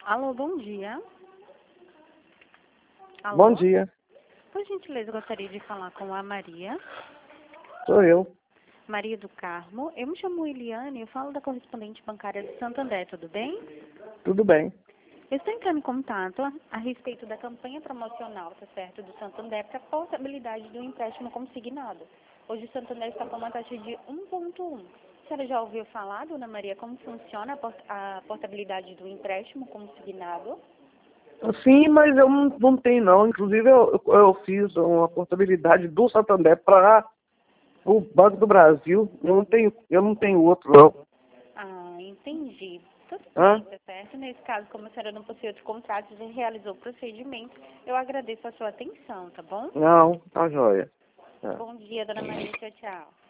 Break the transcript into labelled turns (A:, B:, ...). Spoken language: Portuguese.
A: Alô, bom dia.
B: Bom
A: Alô?
B: dia,
A: Por gentileza, eu gostaria de falar com a Maria.
B: sou eu.
A: Maria do Carmo. Eu me chamo Eliane, eu falo da correspondente bancária de Santo André, tudo bem?
B: Tudo bem?
A: Eu estou entrando em contato a respeito da campanha promocional, tá certo, do Santo André para a possibilidade do empréstimo consignado. Hoje o Santo André está com uma taxa de 1,1. A senhora já ouviu falar, dona Maria, como funciona a portabilidade do empréstimo consignado?
B: Sim, mas eu não tenho não. Inclusive eu fiz uma portabilidade do Santander para o Banco do Brasil. Eu não tenho outro não.
A: Ah, entendi. Tudo bem,
B: Hã?
A: tá certo? Nesse caso, como a senhora não possui outro contrato, já realizou o procedimento, eu agradeço a sua atenção, tá bom?
B: Não, tá joia. É.
A: Bom dia, dona Maria. Tchau, tchau.